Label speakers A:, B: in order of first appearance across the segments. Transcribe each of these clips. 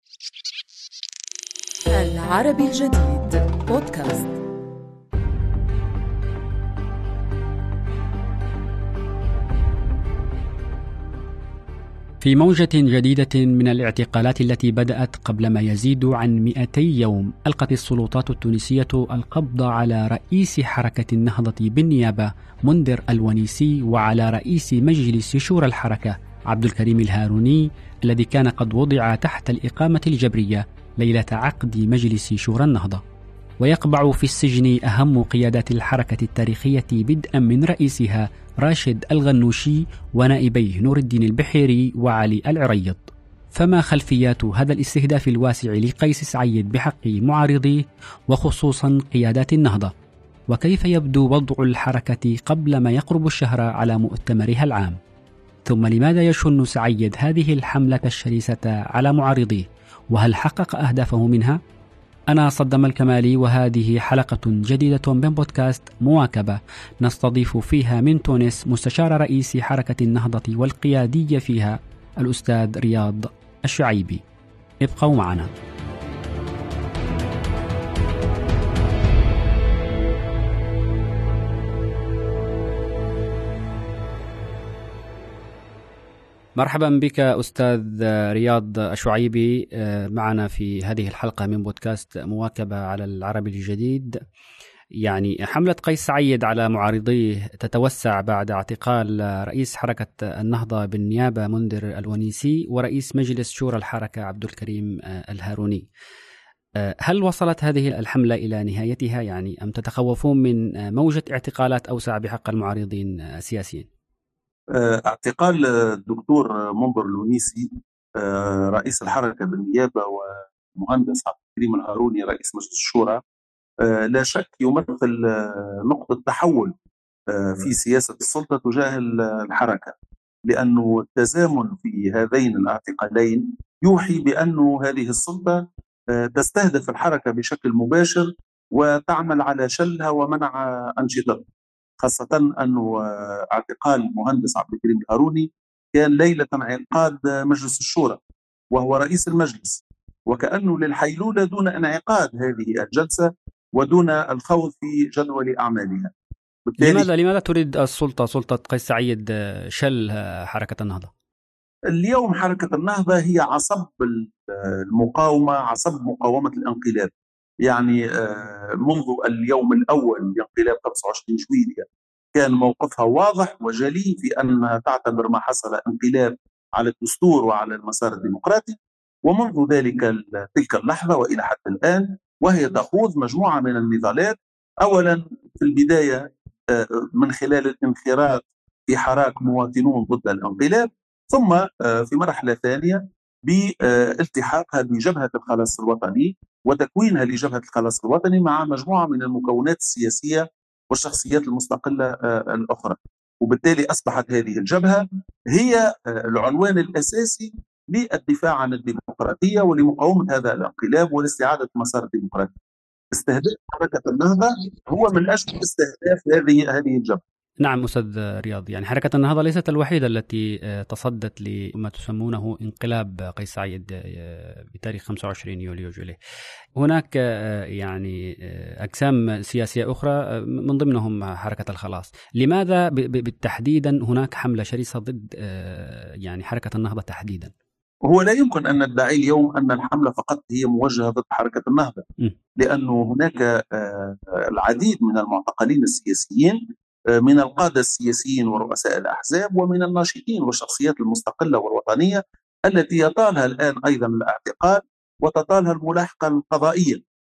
A: العربي الجديد بودكاست.
B: في موجة جديدة من الاعتقالات التي بدأت قبل ما يزيد عن 200 يوم، ألقت السلطات التونسية القبض على رئيس حركة النهضة بالنيابة منذر الونيسي، وعلى رئيس مجلس شورى الحركة عبد الكريم الهاروني، الذي كان قد وضع تحت الإقامة الجبرية ليلة عقد مجلس شورى النهضة. ويقبع في السجن أهم قيادات الحركة التاريخية، بدءا من رئيسها راشد الغنوشي ونائبيه نور الدين البحيري وعلي العريض. فما خلفيات هذا الاستهداف الواسع لقيس سعيد بحق معارضيه وخصوصا قيادات النهضة؟ وكيف يبدو وضع الحركة قبل ما يقرب الشهر على مؤتمرها العام؟ ثم لماذا يشن سعيد هذه الحملة الشرسة على معارضيه؟ وهل حقق أهدافه منها؟ أنا صدام الكمالي، وهذه حلقة جديدة من بودكاست مواكبة، نستضيف فيها من تونس مستشار رئيس حركة النهضة والقيادي فيها الأستاذ رياض الشعيبي. ابقوا معنا. مرحبا بك أستاذ رياض الشعيبي معنا في هذه الحلقة من بودكاست مواكبة على العربي الجديد. يعني حملة قيس سعيد على معارضيه تتوسع بعد اعتقال رئيس حركة النهضة بالنيابة منذر الونيسي ورئيس مجلس شورى الحركة عبد الكريم الهاروني. هل وصلت هذه الحملة إلى نهايتها يعني، أم تتخوفون من موجة اعتقالات أوسع بحق المعارضين السياسيين؟
C: اعتقال الدكتور منظر الونيسي رئيس الحركة بالنيابة ومهندس عبد الكريم الهاروني رئيس مجلس الشورى لا شك يمثل نقطة تحول في سياسة السلطة تجاه الحركة، لأنه التزامن في هذين الاعتقالين يوحي بأن هذه السلطة تستهدف الحركة بشكل مباشر وتعمل على شلها ومنع أنشطتها، خاصة أنه اعتقال المهندس عبد الكريم الهاروني كان ليلة انعقاد مجلس الشورى وهو رئيس المجلس، وكأنه للحيلولة دون انعقاد هذه الجلسة ودون الخوض في جدول أعمالها.
B: لماذا تريد سلطة قيس سعيد شل حركة النهضة؟
C: اليوم حركة النهضة هي عصب المقاومة، عصب مقاومة الانقلاب. يعني منذ اليوم الأول لانقلاب 25 شويلية كان موقفها واضح وجلي في أنها تعتبر ما حصل انقلاب على الدستور وعلى المسار الديمقراطي، ومنذ تلك اللحظة وإلى حتى الآن وهي تخوض مجموعة من النضالات، أولا في البداية من خلال الانخراط في حراك مواطنون ضد الانقلاب، ثم في مرحلة ثانية بالتحاقها بجبهة الخلاص الوطني وتكوينها لجبهة الخلاص الوطني مع مجموعة من المكونات السياسية والشخصيات المستقلة الأخرى. وبالتالي أصبحت هذه الجبهة هي العنوان الأساسي للدفاع عن الديمقراطية ولمقاومة هذا الانقلاب ولاستعادة مسار الديمقراطية. استهداف حركة النهضة هو من أجل استهداف هذه الجبهة.
B: نعم أستاذ رياض، يعني حركة النهضة ليست الوحيدة التي تصدت لما تسمونه انقلاب قيس سعيد بتاريخ 25 يوليو جوليه. هناك يعني أقسام سياسية أخرى من ضمنهم حركة الخلاص. لماذا بالتحديدا هناك حملة شرسة ضد يعني حركة النهضة تحديدا؟
C: هو لا يمكن أن ندعي اليوم أن الحملة فقط هي موجهة ضد حركة النهضة، لأنه هناك العديد من المعتقلين السياسيين، من القادة السياسيين ورؤساء الأحزاب ومن الناشطين والشخصيات المستقلة والوطنية التي يطالها الآن أيضا الاعتقال وتطالها الملاحقة القضائية.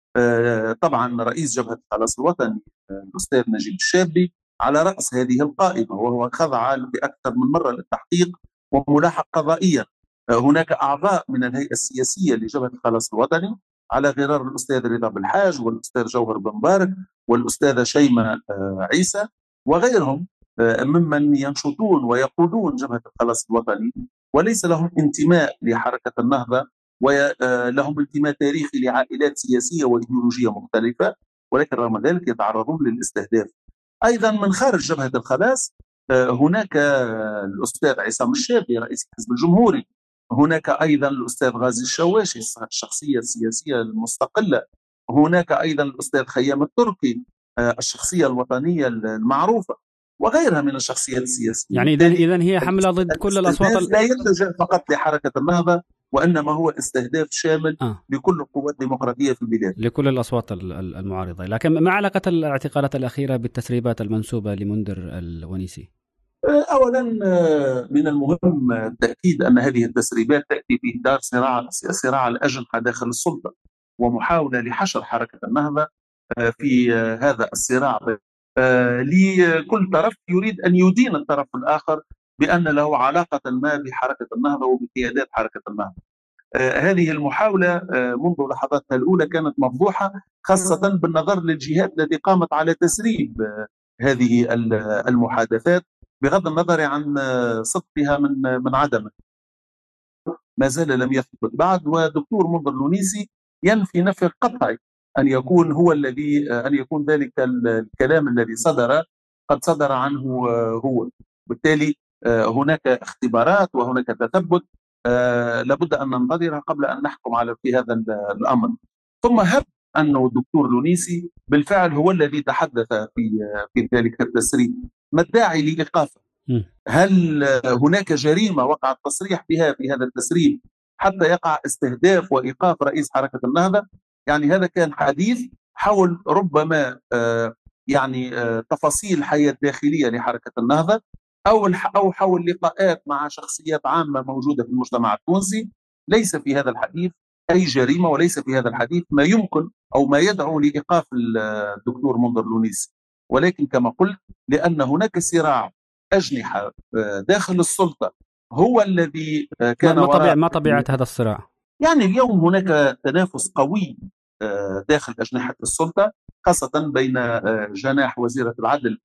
C: طبعا رئيس جبهة الخلاص الوطني الأستاذ نجيب الشابي على رأس هذه القائمة، وهو خضع بأكثر من مرة للتحقيق وملاحق قضائيا. هناك أعضاء من الهيئة السياسية لجبهة الخلاص الوطني على غرار الأستاذ رضا بالحاج والأستاذ جوهر بن مبارك والأستاذة شيماء عيسى وغيرهم ممن ينشطون ويقودون جبهة الخلاص الوطني وليس لهم انتماء لحركة النهضة ولهم انتماء تاريخي لعائلات سياسية وإيديولوجية مختلفة، ولكن رغم ذلك يتعرضون للاستهداف. أيضا من خارج جبهة الخلاص هناك الأستاذ عصام الشابي رئيس الحزب الجمهوري، هناك أيضا الأستاذ غازي الشواشي الشخصية السياسية المستقلة. هناك أيضا الأستاذ خيام التركي الشخصية الوطنية المعروفة، وغيرها من الشخصيات السياسية.
B: يعني إذن هي حملة ضد كل الأصوات
C: الاستهداف لا يتجه فقط لحركة النهضة، وإنما هو استهداف شامل لكل القوات الديمقراطية في البلاد،
B: لكل الأصوات المعارضة. لكن ما علاقة الاعتقالات الأخيرة بالتسريبات المنسوبة لمنذر الونيسي؟
C: أولا من المهم التأكيد أن هذه التسريبات تأتي في إطار صراع الأجنحة داخل السلطة، ومحاولة لحشر حركة النهضة في هذا الصراع. لكل طرف يريد أن يدين الطرف الآخر بأن له علاقة ما بحركة النهضة وبقيادات حركة النهضة. هذه المحاولة منذ لحظاتها الأولى كانت مفضوحة، خاصة بالنظر للجهات التي قامت على تسريب هذه المحادثات، بغض النظر عن صدقها من عدمه. ما زال لم يثبت بعد، ودكتور منذر لونيسي ينفي نفي قطعي أن يكون هو الذي أن يكون ذلك الكلام الذي قد صدر عنه هو. بالتالي هناك اختبارات وهناك تثبت لابد أن ننتظرها قبل أن نحكم على في هذا الأمر. ثم هب أنه الدكتور لونيسي بالفعل هو الذي تحدث في ذلك التسريب. ما الداعي لإيقافه؟ هل هناك جريمة وقع التصريح بها في هذا التسريب حتى يقع استهداف وإيقاف رئيس حركة النهضة؟ يعني هذا كان حديث حول ربما يعني تفاصيل الحياة الداخلية لحركة النهضة، أو حول لقاءات مع شخصيات عامة موجودة في المجتمع التونسي. ليس في هذا الحديث أي جريمة، وليس في هذا الحديث ما يمكن أو ما يدعو لإيقاف الدكتور منذر لونيسي. ولكن كما قلت، لأن هناك صراع أجنحة داخل السلطة هو الذي كان وراء.
B: ما طبيعة هذا الصراع؟
C: يعني اليوم هناك تنافس قوي داخل أجنحة السلطة، خاصة بين جناح وزيرة العدل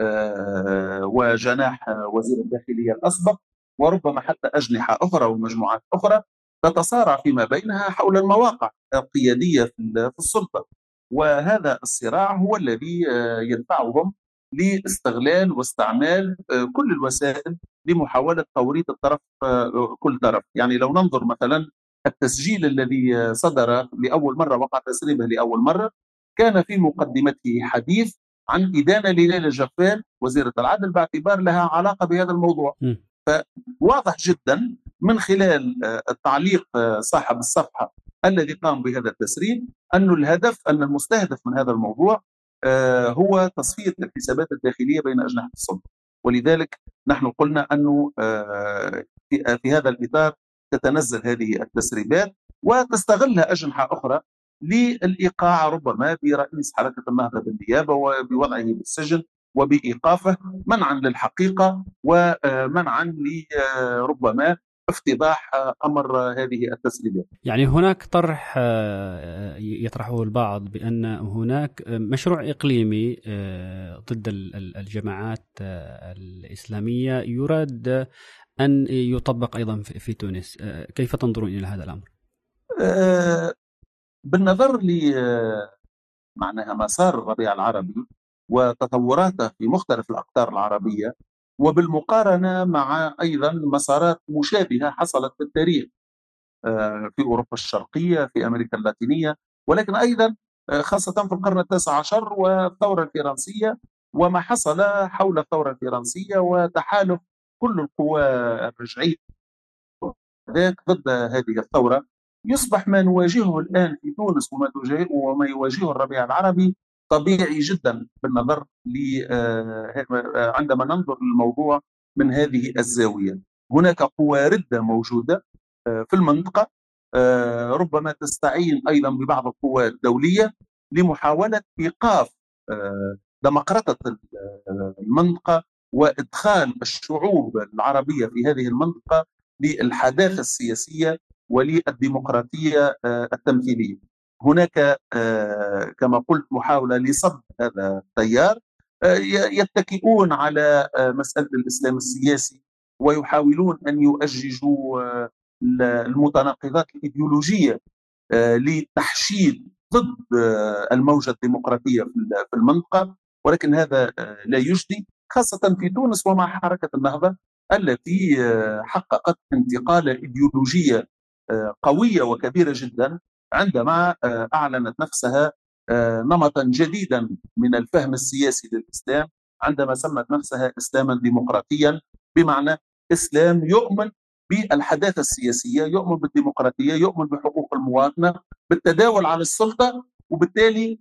C: وجناح وزير الداخلية الأسبق، وربما حتى أجنحة أخرى ومجموعات أخرى تتصارع فيما بينها حول المواقع القيادية في السلطة. وهذا الصراع هو الذي يدفعهم لاستغلال واستعمال كل الوسائل لمحاولة توريط الطرف، كل طرف. يعني لو ننظر مثلا التسجيل الذي صدر لأول مرة، وقع تسريبه لأول مرة، كان في مقدمته حديث عن إدانة لليلى جفان وزيرة العدل باعتبار لها علاقة بهذا الموضوع. فواضح جدا من خلال التعليق صاحب الصفحة الذي قام بهذا التسريب أن الهدف، أن المستهدف من هذا الموضوع هو تصفية الحسابات الداخلية بين أجنحة السلطة. ولذلك نحن قلنا أنه في هذا الإطار تتنزل هذه التسريبات وتستغلها أجنحة أخرى للإيقاع ربما برئيس حركة النهضة بالنيابة وبوضعه بالسجن وبإيقافه منعا للحقيقة ومنعا لربما افتضاح أمر هذه التسريبات.
B: يعني هناك طرح يطرحه البعض بأن هناك مشروع إقليمي ضد الجماعات الإسلامية يراد أن يطبق أيضا في تونس. كيف تنظرون إلى هذا الأمر؟
C: بالنظر معناها مسار الربيع العربي وتطوراته في مختلف الأقطار العربية، وبالمقارنة مع أيضا مسارات مشابهة حصلت في التاريخ في أوروبا الشرقية، في أمريكا اللاتينية، ولكن أيضا خاصة في القرن التاسع عشر والثورة الفرنسية وما حصل حول الثورة الفرنسية وتحالف كل القوى الرجعية ضد هذه الثورة. يصبح ما نواجهه الآن في تونس وما يواجهه الربيع العربي طبيعي جدا بالنظر عندما ننظر للموضوع من هذه الزاوية. هناك قوى ردة موجودة في المنطقة، ربما تستعين أيضا ببعض القوى الدولية لمحاولة إيقاف دمقرطة المنطقة وإدخال الشعوب العربية في هذه المنطقة للحداثة السياسية وللديمقراطية التمثيلية. هناك كما قلت محاولة لصد هذا التيار، يتكئون على مسألة الإسلام السياسي ويحاولون أن يؤججوا المتناقضات الإيديولوجية لتحشيد ضد الموجة الديمقراطية في المنطقة، ولكن هذا لا يجدي، خاصة في تونس ومع حركة النهضة التي حققت انتقالة إيديولوجية قوية وكبيرة جدا عندما أعلنت نفسها نمطا جديدا من الفهم السياسي للإسلام، عندما سمت نفسها إسلاما ديمقراطيا، بمعنى إسلام يؤمن بالحداثة السياسية، يؤمن بالديمقراطية، يؤمن بحقوق المواطنة، بالتداول على السلطة، وبالتالي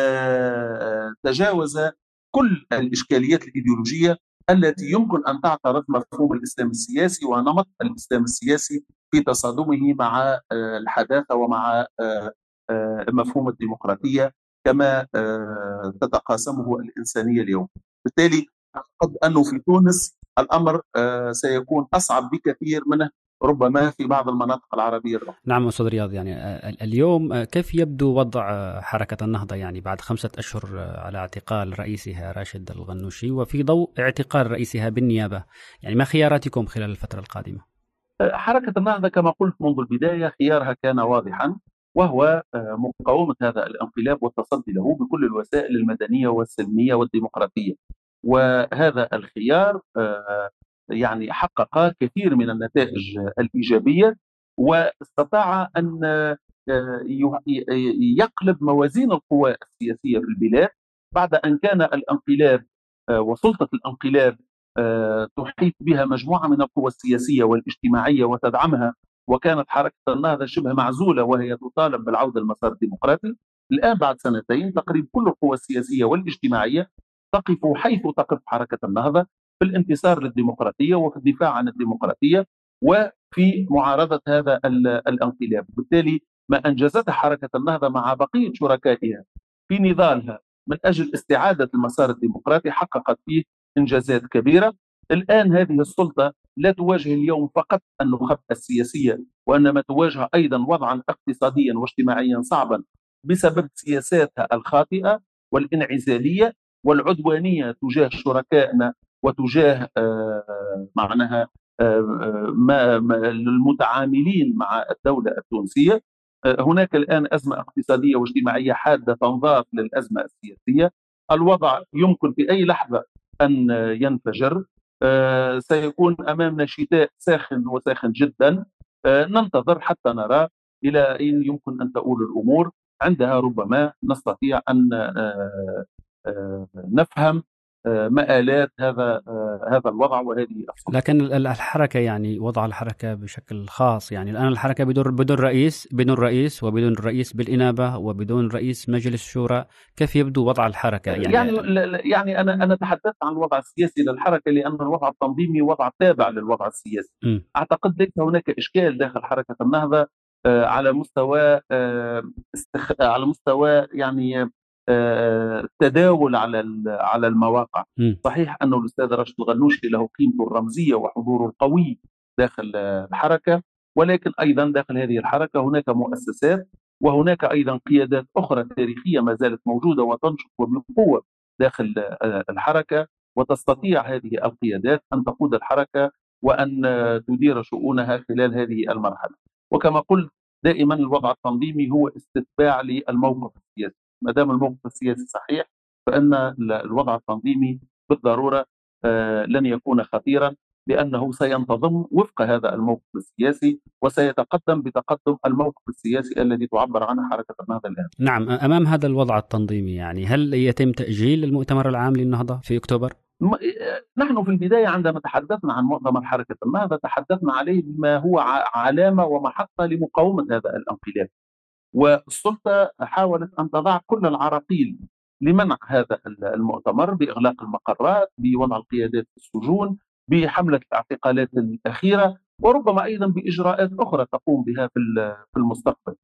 C: تجاوز كل الإشكاليات الإيديولوجية التي يمكن أن تعترض مفهوم الإسلام السياسي ونمط الإسلام السياسي في تصادمه مع الحداثة ومع مفهوم الديمقراطية كما تتقاسمه الإنسانية اليوم. بالتالي أعتقد أنه في تونس الأمر سيكون أصعب بكثير منه ربما في بعض المناطق العربية الأخرى.
B: نعم أستاذ رياض، يعني اليوم كيف يبدو وضع حركة النهضة يعني بعد 5 أشهر على اعتقال رئيسها راشد الغنوشي، وفي ضوء اعتقال رئيسها بالنيابة؟ يعني ما خياراتكم خلال الفترة القادمة؟
C: حركة النهضة كما قلت منذ البداية خيارها كان واضحا، وهو مقاومة هذا الانقلاب والتصدي له بكل الوسائل المدنية والسلمية والديمقراطية. وهذا الخيار يعني حقق كثير من النتائج الإيجابية، واستطاع أن يقلب موازين القوى السياسية في البلاد بعد أن كان الانقلاب وسلطة الانقلاب تحيط بها مجموعة من القوى السياسية والاجتماعية وتدعمها، وكانت حركة النهضة شبه معزولة وهي تطالب بالعودة للمسار الديمقراطي. الآن بعد سنتين تقريبا كل القوى السياسية والاجتماعية تقف حيث تقف حركة النهضة، في الانتصار للديمقراطية وفي الدفاع عن الديمقراطية وفي معارضة هذا الانقلاب. بالتالي ما أنجزته حركة النهضة مع بقية شركائها في نضالها من أجل استعادة المسار الديمقراطي حققت فيه إنجازات كبيرة. الآن هذه السلطة لا تواجه اليوم فقط النخب السياسية، وإنما تواجه أيضا وضعا اقتصاديا واجتماعيا صعبا بسبب سياساتها الخاطئة والانعزالية والعدوانية تجاه شركائنا وتجاه معناها المتعاملين مع الدولة التونسية. هناك الآن أزمة اقتصادية واجتماعية حادة تنضاف للأزمة السياسية. الوضع يمكن في أي لحظة أن ينفجر. سيكون أمامنا شتاء ساخن وساخن جدا. ننتظر حتى نرى إلى أين يمكن أن تؤول الأمور. عندها ربما نستطيع أن نفهم مآلات هذا الوضع وهذه السلطة.
B: لكن الحركة يعني وضع الحركة بشكل خاص، يعني الآن الحركة بدون رئيس وبدون رئيس بالإنابة وبدون رئيس مجلس شورى. كيف يبدو وضع الحركة؟
C: يعني أنا تحدثت عن الوضع السياسي للحركة لأن الوضع التنظيمي وضع تابع للوضع السياسي. أعتقد ليس هناك إشكال داخل حركة النهضة على مستوى يعني التداول على المواقع. صحيح أن الأستاذ راشد الغنوشي له قيمته الرمزية وحضوره القوي داخل الحركة، ولكن أيضا داخل هذه الحركة هناك مؤسسات وهناك أيضا قيادات أخرى تاريخية ما زالت موجودة وتنشط وبقوة داخل الحركة، وتستطيع هذه القيادات أن تقود الحركة وأن تدير شؤونها خلال هذه المرحلة. وكما قلت دائما الوضع التنظيمي هو استتباع للموقف السياسي. ما دام الموقف السياسي صحيح فإن الوضع التنظيمي بالضرورة لن يكون خطيرا، لأنه سينتظم وفق هذا الموقف السياسي وسيتقدم بتقدم الموقف السياسي الذي تعبر عنه حركة النهضة الآن.
B: نعم، أمام هذا الوضع التنظيمي يعني هل يتم تأجيل المؤتمر العام للنهضة في أكتوبر؟
C: نحن في البداية عندما تحدثنا عن مؤتمر حركة النهضة تحدثنا عليه بما هو علامة ومحطة لمقاومة هذا الانقلاب، والسلطة حاولت أن تضع كل العراقيل لمنع هذا المؤتمر بإغلاق المقرات، بوضع القيادات في السجون، بحملة الاعتقالات الأخيرة، وربما أيضا بإجراءات أخرى تقوم بها في المستقبل.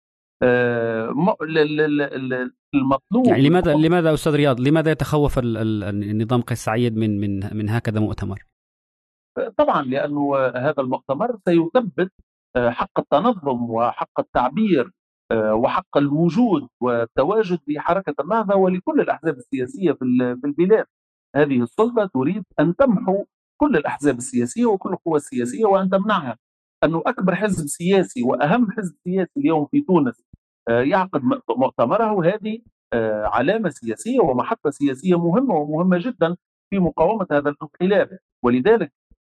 B: المطلوب يعني لماذا أستاذ رياض لماذا يتخوف النظام قيس سعيد من هكذا مؤتمر؟
C: طبعا لأنه هذا المؤتمر سيثبت حق التنظم وحق التعبير وحق الوجود والتواجد لحركة النهضة ولكل الأحزاب السياسية في البلاد. هذه السلطة تريد أن تمحو كل الأحزاب السياسية وكل القوى السياسية وأن تمنعها. أنه أكبر حزب سياسي وأهم حزب سياسي اليوم في تونس يعقد مؤتمره، هذه علامة سياسية ومحطة سياسية مهمة ومهمة جدا في مقاومة هذا الانقلاب. ولذلك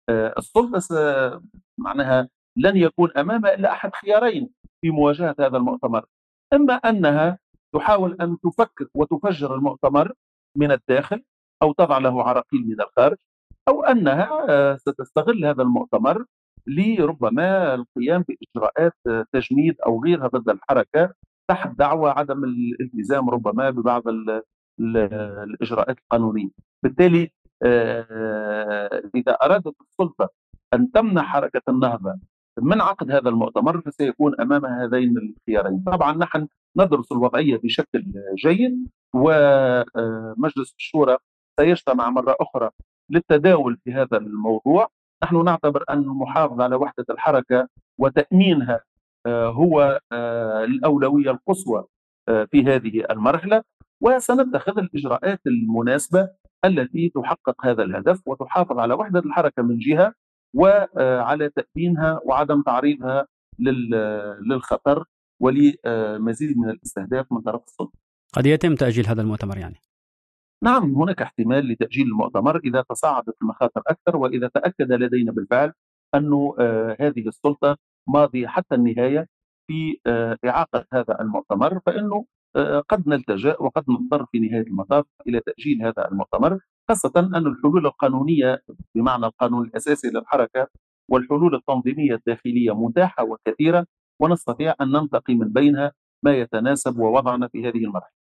C: السلطة معناها لن يكون أمامها إلا أحد خيارين في مواجهة هذا المؤتمر. إما أنها تحاول أن تفكك وتفجر المؤتمر من الداخل، أو تضع له عراقيل من الخارج، أو أنها ستستغل هذا المؤتمر لربما القيام بإجراءات تجنيد أو غيرها ضد الحركة، تحت دعوى عدم الالتزام ربما ببعض الإجراءات القانونية. بالتالي إذا أرادت السلطة أن تمنع حركة النهضة من عقد هذا المؤتمر، فسيكون أمام هذين الخيارين. طبعا نحن ندرس الوضعية بشكل جيد، ومجلس الشورى سيجتمع مرة أخرى للتداول في هذا الموضوع. نحن نعتبر أن المحافظة على وحدة الحركة وتأمينها هو الأولوية القصوى في هذه المرحلة، وسنتخذ الإجراءات المناسبة التي تحقق هذا الهدف وتحافظ على وحدة الحركة من جهة، وعلى تأمينها وعدم تعريضها للخطر ولمزيد من الاستهداف من طرف السلطة.
B: قد يتم تأجيل هذا المؤتمر يعني؟
C: نعم، هناك احتمال لتأجيل المؤتمر إذا تصاعدت المخاطر أكثر، وإذا تأكد لدينا بالفعل أن هذه السلطة ماضية حتى النهاية في إعاقة هذا المؤتمر، فإنه قد نلتجأ وقد نضطر في نهاية المطاف إلى تأجيل هذا المؤتمر، خاصة أن الحلول القانونية بمعنى القانون الأساسي للحركة والحلول التنظيمية الداخلية متاحة وكثيرة، ونستطيع أن ننتقي من بينها ما يتناسب ووضعنا في هذه المرحلة.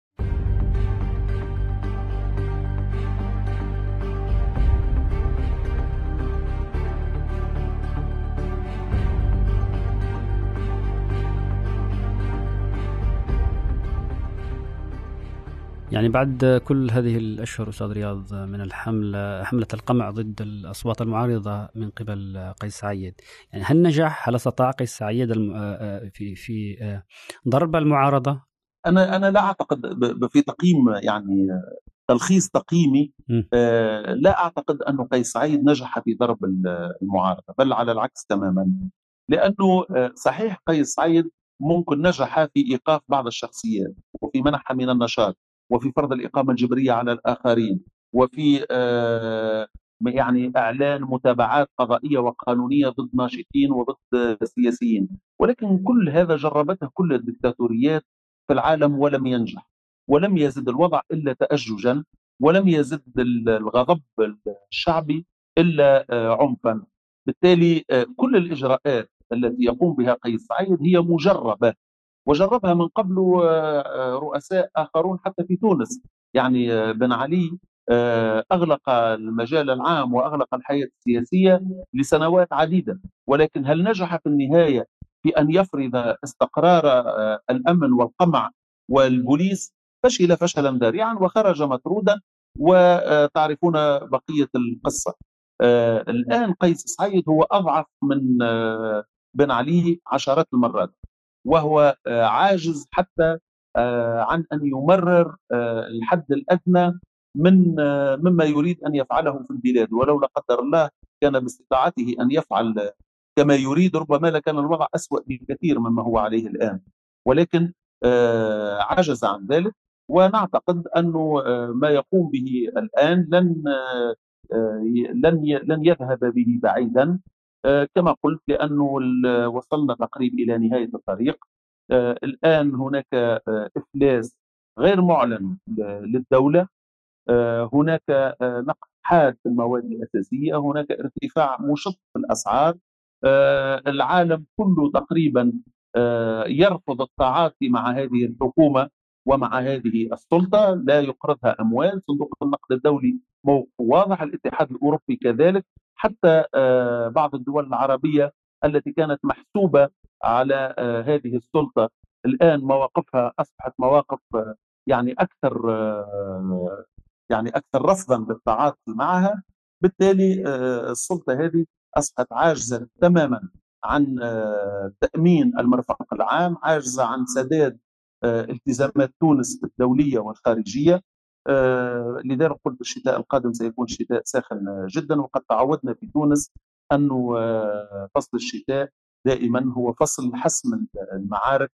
B: يعني بعد كل هذه الأشهر أستاذ رياض من حملة القمع ضد الأصوات المعارضة من قبل قيس سعيد، يعني هل استطاع قيس سعيد في ضرب المعارضة؟
C: أنا لا أعتقد في تقييم، يعني تلخيص تقييمي، لا أعتقد أن قيس سعيد نجح في ضرب المعارضة، بل على العكس تماما. لأنه صحيح قيس سعيد ممكن نجح في إيقاف بعض الشخصيات، وفي منحها من النشاط، وفي فرض الإقامة الجبرية على الآخرين، وفي يعني إعلان متابعات قضائية وقانونية ضد ناشطين وضد سياسيين، ولكن كل هذا جربته كل الدكتاتوريات في العالم ولم ينجح، ولم يزد الوضع إلا تأججا، ولم يزد الغضب الشعبي إلا عنفا. بالتالي كل الإجراءات التي يقوم بها قيس سعيد هي مجربة، وجربها من قبل رؤساء آخرون حتى في تونس. يعني بن علي أغلق المجال العام وأغلق الحياة السياسية لسنوات عديدة، ولكن هل نجح في النهاية في أن يفرض استقرار الأمن والقمع والبوليس؟ فشل فشلا ذريعا وخرج مطرودا، وتعرفون بقية القصة. الآن قيس سعيد هو أضعف من بن علي عشرات المرات، وهو عاجز حتى عن أن يمرر الحد الأدنى مما يريد أن يفعله في البلاد، ولو لا قدر الله كان باستطاعته أن يفعل كما يريد ربما لكان الوضع أسوأ بكثير مما هو عليه الآن، ولكن عجز عن ذلك. ونعتقد أنه ما يقوم به الآن لن يذهب به بعيدا، كما قلت، لأنه وصلنا تقريبا إلى نهاية الطريق. الآن هناك إفلاس غير معلن للدولة، هناك نقص حاد في المواد الأساسية، هناك ارتفاع مشط في الأسعار، العالم كله تقريبا يرفض التعاطي مع هذه الحكومة ومع هذه السلطة، لا يقرضها أموال، صندوق النقد الدولي موقف واضح، الاتحاد الأوروبي كذلك، حتى بعض الدول العربية التي كانت محسوبة على هذه السلطة الآن مواقفها أصبحت مواقف يعني أكثر رفضا بالتعاطي معها. بالتالي السلطة هذه أصبحت عاجزة تماما عن تأمين المرفق العام، عاجزة عن سداد التزامات تونس الدولية والخارجية. لذلك قلت الشتاء القادم سيكون شتاء ساخن جدا، وقد تعودنا في تونس أنه فصل الشتاء دائما هو فصل حسم المعارك،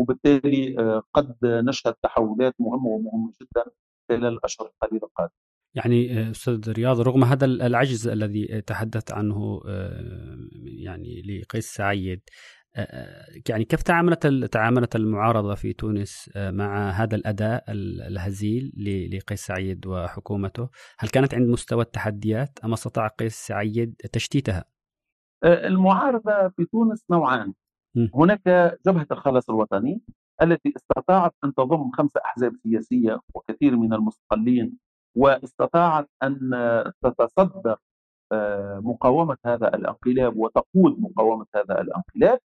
C: وبالتالي قد نشهد تحولات مهمة ومهمة جدا خلال الأشهر القليلة القادمة.
B: يعني أستاذ رياض، رغم هذا العجز الذي تحدث عنه يعني لقيس سعيد، يعني كيف تعاملت المعارضة في تونس مع هذا الأداء الهزيل لقيس سعيد وحكومته؟ هل كانت عند مستوى التحديات أم استطاع قيس سعيد تشتيتها؟
C: المعارضة في تونس نوعان.
B: م.
C: هناك جبهة الخلاص الوطني التي استطاعت أن تضم 5 أحزاب سياسية وكثير من المستقلين، واستطاعت أن تتصدر مقاومة هذا الانقلاب وتقود مقاومة هذا الانقلاب.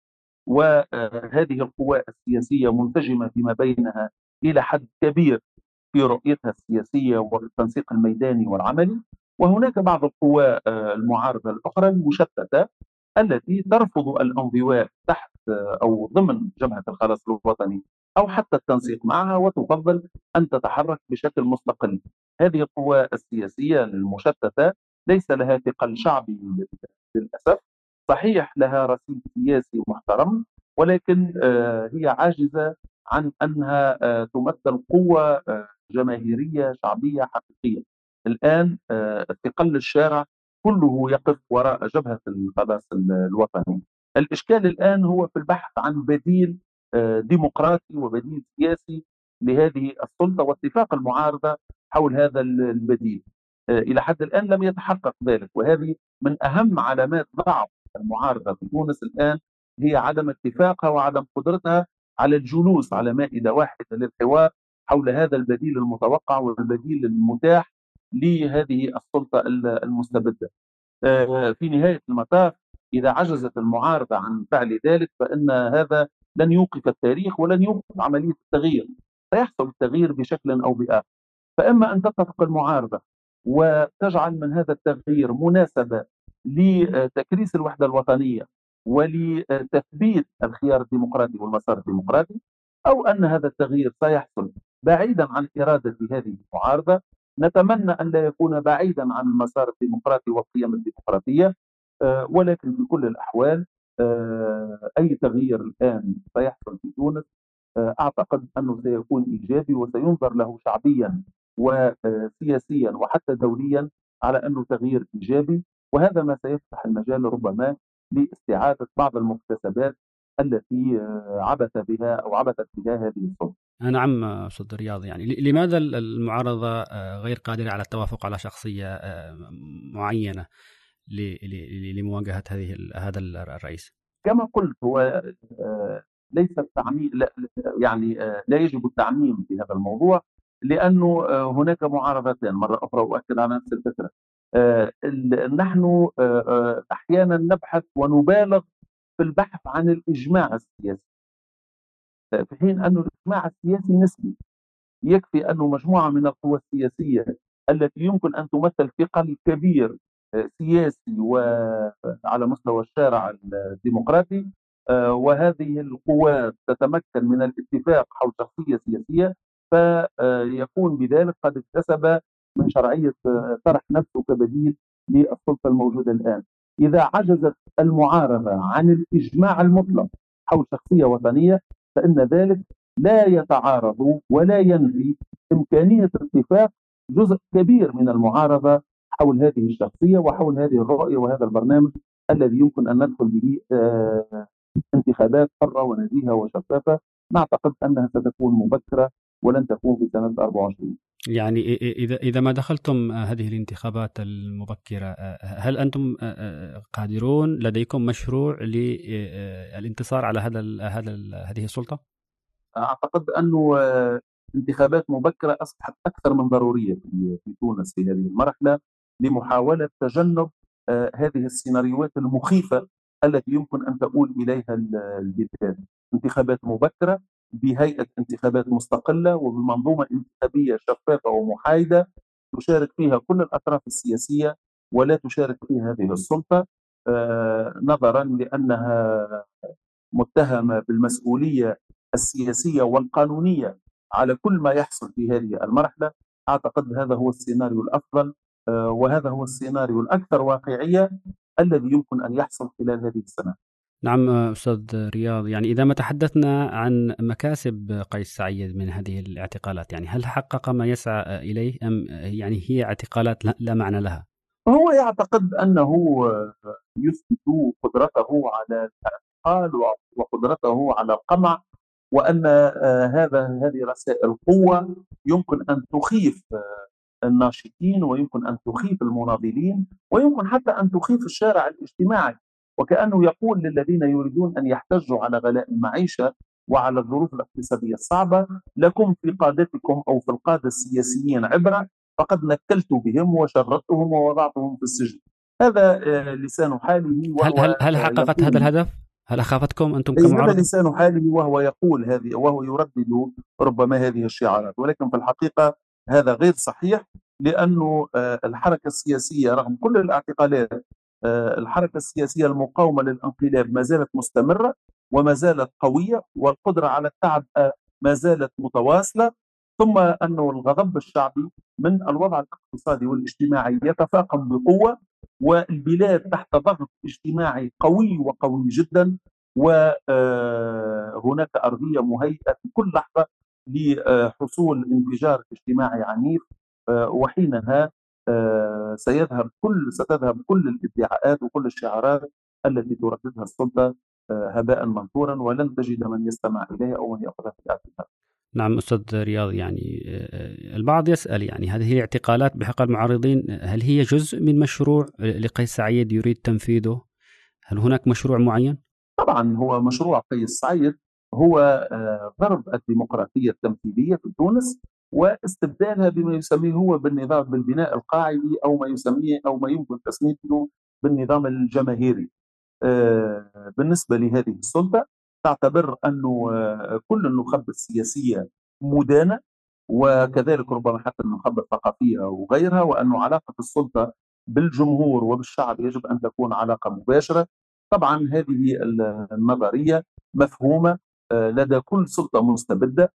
C: وهذه القوى السياسية منسجمة فيما بينها إلى حد كبير في رؤيتها السياسية والتنسيق الميداني والعملي. وهناك بعض القوى المعارضة الأخرى المشتتة التي ترفض الانضواء تحت أو ضمن جبهة الخلاص الوطني أو حتى التنسيق معها، وتفضل أن تتحرك بشكل مستقل. هذه القوى السياسية المشتتة ليس لها ثقل شعبي للأسف. صحيح لها رصيد سياسي محترم، ولكن هي عاجزة عن أنها تمثل قوة جماهيرية شعبية حقيقية. الآن ثقل الشارع كله يقف وراء جبهة الخلاص الوطني. الإشكال الآن هو في البحث عن بديل ديمقراطي وبديل سياسي لهذه السلطة، واتفاق المعارضة حول هذا البديل إلى حد الآن لم يتحقق ذلك. وهذه من أهم علامات ضعف المعارضة في تونس الآن، هي عدم اتفاقها وعدم قدرتها على الجلوس على مائدة واحدة للحوار حول هذا البديل المتوقع والبديل المتاح لهذه السلطة المستبدة. في نهاية المطاف إذا عجزت المعارضة عن فعل ذلك فإن هذا لن يوقف التاريخ ولن يوقف عملية التغيير. سيحصل التغيير بشكل أو بآخر. فإما أن تتفق المعارضة وتجعل من هذا التغيير مناسبة لتكريس الوحدة الوطنية ولتثبيت الخيار الديمقراطي والمسار الديمقراطي، أو أن هذا التغيير سيحصل بعيدا عن إرادة هذه المعارضة. نتمنى أن لا يكون بعيدا عن المسار الديمقراطي والقيم الديمقراطية، ولكن في كل الأحوال أي تغيير الآن سيحصل في تونس أعتقد أنه سيكون إيجابي وسينظر له شعبيا وسياسيا وحتى دوليا على أنه تغيير إيجابي. وهذا ما سيفتح المجال ربما لاستعادة بعض المكتسبات التي عبثت بها هذه السلطة.
B: نعم أستاذ رياض، يعني لماذا المعارضة غير قادرة على التوافق على شخصية معينة لمواجهة هذا الرئيس؟
C: كما قلت هو ليس التعميم، لا يعني لا يجب التعميم في هذا الموضوع، لأنه هناك معارضتين. مرة أخرى أؤكد على نفس الفكرة. نحن أحيانا نبحث ونبالغ في البحث عن الإجماع السياسي، في حين أن الإجماع السياسي نسبي. يكفي أنه مجموعة من القوى السياسية التي يمكن أن تمثل ثقل كبير سياسي وعلى مستوى الشارع الديمقراطي، وهذه القوات تتمكن من الاتفاق حول شخصية سياسية، فيكون بذلك قد اكتسب من شرعية طرح نفسه كبديل للسلطة الموجودة الآن. إذا عجزت المعارضة عن الإجماع المطلق حول شخصية وطنية فإن ذلك لا يتعارض ولا ينفي إمكانية اتفاق جزء كبير من المعارضة حول هذه الشخصية وحول هذه الرؤية وهذا البرنامج الذي يمكن أن ندخل به انتخابات حرة ونزيهة وشفافة. نعتقد أنها ستكون مبكرة ولن تكون في سنة 24.
B: يعني إذا ما دخلتم هذه الانتخابات المبكرة، هل أنتم قادرون، لديكم مشروع للانتصار على هذه السلطة؟
C: أعتقد أنه انتخابات مبكرة أصبحت أكثر من ضرورية في تونس في هذه المرحلة، لمحاولة تجنب هذه السيناريوهات المخيفة التي يمكن أن تؤول إليها البلاد. انتخابات مبكرة بهيئة انتخابات مستقلة وبمنظومة انتخابية شفافة ومحايدة تشارك فيها كل الأطراف السياسية ولا تشارك فيها هذه السلطة، نظرا لأنها متهمة بالمسؤولية السياسية والقانونية على كل ما يحصل في هذه المرحلة. أعتقد هذا هو السيناريو الأفضل، وهذا هو السيناريو الأكثر واقعية الذي يمكن أن يحصل خلال هذه السنة.
B: نعم أستاذ رياض، يعني إذا ما تحدثنا عن مكاسب قيس سعيد من هذه الاعتقالات، يعني هل حقق ما يسعى إليه أم يعني هي اعتقالات لا معنى لها؟
C: هو يعتقد أنه يثبت قدرته على الاعتقال وقدرته على القمع، وأن هذه رسائل قوة يمكن أن تخيف الناشطين، ويمكن أن تخيف المناضلين، ويمكن حتى أن تخيف الشارع الاجتماعي، وكأنه يقول للذين يريدون أن يحتجوا على غلاء المعيشة وعلى الظروف الاقتصادية الصعبة: لكم في قادتكم أو في القادة السياسيين عبرة، فقد نكلت بهم وشردتهم ووضعتهم في السجن. هذا لسان حاله، وهو
B: هل حققت هذا
C: يقول
B: الهدف؟ هل أخافتكم أنتم
C: هذا
B: كمعارضة؟
C: لسان حاله، وهو يقول هذه، وهو يردد ربما هذه الشعارات، ولكن في الحقيقة هذا غير صحيح، لأنه الحركة السياسية رغم كل الاعتقالات، الحركة السياسية المقاومة للانقلاب ما زالت مستمرة وما زالت قوية، والقدرة على التعب ما زالت متواصلة. ثم أنه الغضب الشعبي من الوضع الاقتصادي والاجتماعي يتفاقم بقوة، والبلاد تحت ضغط اجتماعي قوي وقوي جدا، وهناك أرضية مهيئة في كل لحظة لحصول انفجار اجتماعي عنيف، وحينها ستذهب كل الادعاءات وكل الشعارات التي ترددها السلطة هباء منثورا، ولن تجد من يستمع إليها أو من يأخذها في الاعتبار.
B: نعم أستاذ رياض، يعني البعض يسأل يعني هذه الاعتقالات بحق المعارضين هل هي جزء من مشروع لقيس سعيد يريد تنفيذه؟ هل هناك مشروع معين؟
C: طبعا هو مشروع قيس سعيد هو ضرب الديمقراطية التمثيلية في تونس، واستبدالها بما يسميه هو بالنظام، بالبناء القاعدي، أو ما يسميه أو ما يمكن تسميته بالنظام الجماهيري. بالنسبة لهذه السلطة تعتبر أنه كل النخب السياسية مدانة، وكذلك ربما حتى النخب الثقافية وغيرها، وأن علاقة السلطة بالجمهور وبالشعب يجب أن تكون علاقة مباشرة. طبعا هذه النظرية مفهومة لدى كل سلطة مستبدة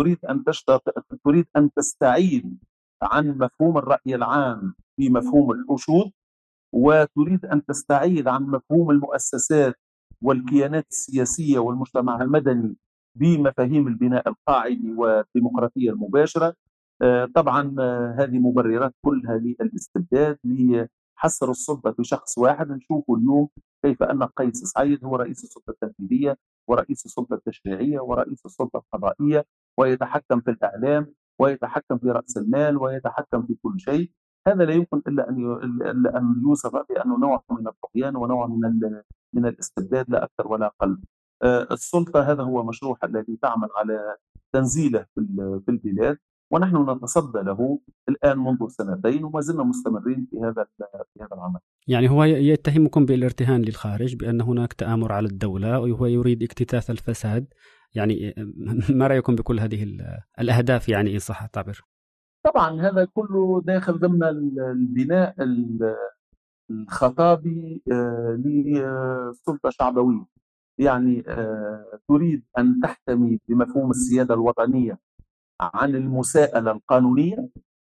C: تريد أن تستعيد عن مفهوم الرأي العام في مفهوم الحشود، وتريد أن تستعيد عن مفهوم المؤسسات والكيانات السياسية والمجتمع المدني بمفاهيم البناء القاعدي والديمقراطية المباشرة. طبعا هذه مبررات كلها للاستبداد، لحصر السلطة في شخص واحد. نشوف اليوم كيف أن قيس سعيد هو رئيس السلطة التنفيذية ورئيس السلطة التشريعية ورئيس السلطة القضائية، ويتحكم في الإعلام ويتحكم في رأس المال ويتحكم في كل شيء. هذا لا يمكن إلا أن يوصف بأنه نوع من الطغيان ونوع من الاستبداد، لا أكثر ولا أقل. السلطة هذا هو مشروع الذي تعمل على تنزيله في البلاد، ونحن نتصدى له الآن منذ سنتين، وما زلنا مستمرين في هذا العمل.
B: يعني هو يتهمكم بالارتهان للخارج، بأن هناك تآمر على الدولة وهو يريد اكتتاث الفساد. يعني ما رأيكم بكل هذه الأهداف، يعني إن صح التعبير؟
C: طبعا هذا كله داخل ضمن البناء الخطابي لسلطة شعبوية، يعني تريد أن تحتمي بمفهوم السيادة الوطنية عن المساءلة القانونية،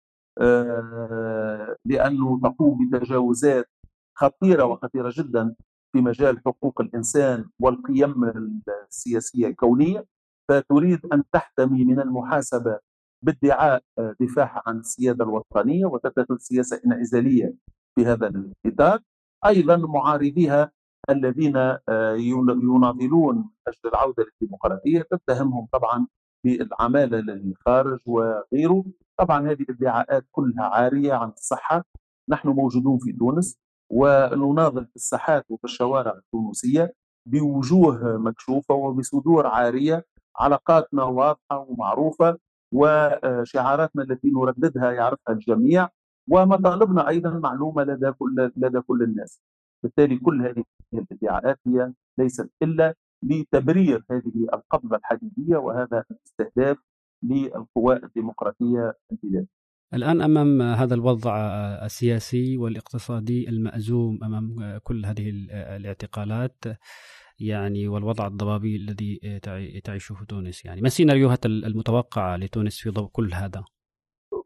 C: لأنه تقوم بتجاوزات خطيرة جدا في مجال حقوق الإنسان والقيم السياسية الكونية، فتريد أن تحتمي من المحاسبة بادعاء دفاع عن السيادة الوطنية وتتخذ سياسة انعزالية في هذا الإطار. أيضا معارضيها الذين يناضلون أجل العودة للديمقراطية تتهمهم طبعا بالعمالة للخارج وغيره. طبعا هذه الادعاءات كلها عارية عن الصحة. نحن موجودون في تونس ونناضل في الساحات وفي الشوارع التونسية بوجوه مكشوفة وبصدور عارية، علاقاتنا واضحة ومعروفة، وشعاراتنا التي نرددها يعرفها الجميع، ومطالبنا أيضا معلومة لدى كل الناس. بالتالي كل هذه الادعاءات هي ليست إلا لتبرير هذه القبضة الحديدية وهذا الاستهداف للقوى الديمقراطية في البلاد.
B: الآن أمام هذا الوضع السياسي والاقتصادي المأزوم، أمام كل هذه الاعتقالات يعني والوضع الضبابي الذي تعيشه تونس، يعني ما السيناريوهات المتوقعة لتونس في ضوء كل هذا؟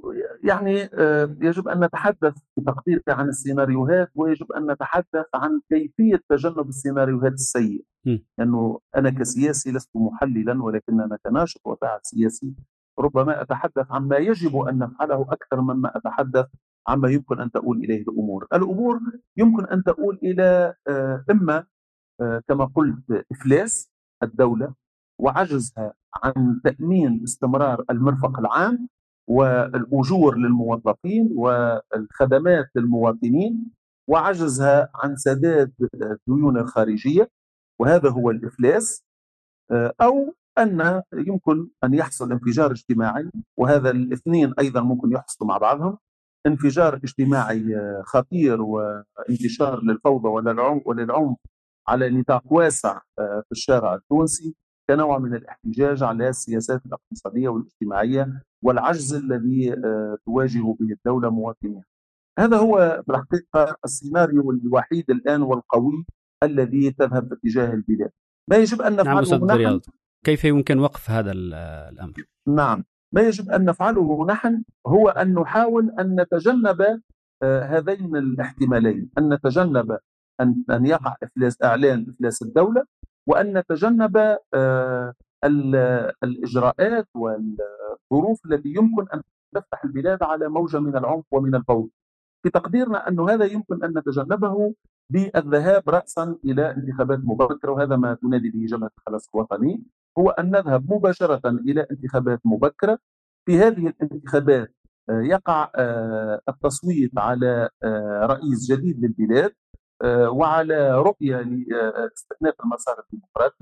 C: يعني يجب أن نتحدث بتقديري عن السيناريوهات، ويجب أن نتحدث عن كيفية تجنب السيناريوهات السيئة. لأنه أنا كسياسي لست محللا، ولكن أنا كناشط وفاعل سياسي ربما أتحدث عما يجب أن نفعله أكثر مما أتحدث عما يمكن أن تؤول إليه الأمور يمكن أن تؤول إلى إما كما قلت إفلاس الدولة وعجزها عن تأمين استمرار المرفق العام والأجور للموظفين والخدمات للمواطنين، وعجزها عن سداد الديون الخارجية، وهذا هو الإفلاس. أو أن يمكن أن يحصل انفجار اجتماعي، وهذا الاثنين أيضا ممكن يحصلوا مع بعضهم، انفجار اجتماعي خطير وانتشار للفوضى وللعنف على نطاق واسع في الشارع التونسي، كنوع من الاحتجاج على السياسات الاقتصادية والاجتماعية والعجز الذي تواجه به الدولة مواطنيها. هذا هو بالحقيقة السيناريو الوحيد الآن والقوي الذي تذهب باتجاه البلاد. ما يجب أن نفعله
B: نعم أستاذ رياض، كيف يمكن وقف هذا الأمر؟
C: نعم، ما يجب أن نفعله نحن هو أن نحاول أن نتجنب هذين الاحتمالين، أن نتجنب أن يقع إعلان إفلاس الدولة، وأن نتجنب الإجراءات والظروف التي يمكن أن تفتح البلاد على موجة من العنف ومن الفوضى. في تقديرنا أن هذا يمكن أن نتجنبه بالذهاب رأسا إلى انتخابات مبكرة، وهذا ما تنادي به جبهة الخلاص الوطني، هو أن نذهب مباشرة إلى انتخابات مبكرة. في هذه الانتخابات يقع التصويت على رئيس جديد للبلاد وعلى رؤية لاستئناف المسار الديمقراطي.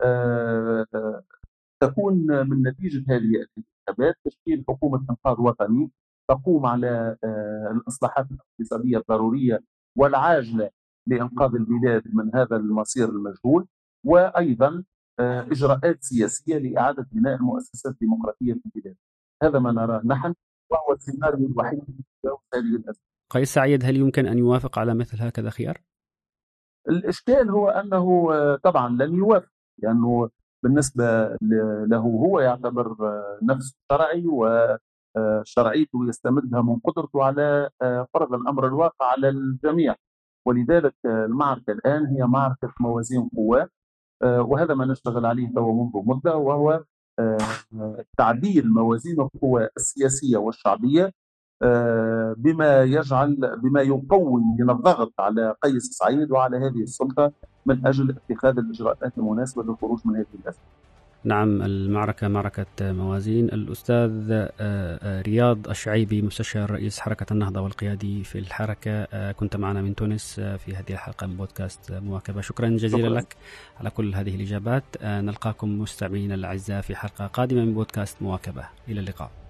C: تكون من نتيجة هذه الانتخابات تشكيل حكومة إنقاذ وطني تقوم على الإصلاحات الاقتصادية الضرورية والعاجلة لإنقاذ البلاد من هذا المصير المجهول، وأيضا إجراءات سياسية لإعادة بناء المؤسسات الديمقراطية في البلاد. هذا ما نراه نحن، وهو السيناريو الوحيد في هذه الأزمة.
B: قيس سعيد، هل يمكن أن يوافق على مثل هكذا خيار؟
C: الإشكال هو أنه طبعا لن يوافق، لأنه بالنسبة له هو يعتبر نفسه شرعي، وشرعيته يستمدها من قدرته على فرض الأمر الواقع على الجميع. ولذلك المعركة الآن هي معركة موازين قوات، وهذا ما نشتغل عليه منذ مدة، وهو تعديل موازين القوى السياسية والشعبية بما يقوي من الضغط على قيس سعيد وعلى هذه السلطة من أجل اتخاذ الإجراءات المناسبة للخروج من هذه الأزمة.
B: نعم، المعركة معركة موازين. الأستاذ رياض الشعيبي، مستشار رئيس حركة النهضة والقيادي في الحركة، كنت معنا من تونس في هذه الحلقة من بودكاست مواكبة. شكرا جزيلا لك على كل هذه الإجابات. نلقاكم مستمعين الأعزاء في حلقة قادمة من بودكاست مواكبة. إلى اللقاء.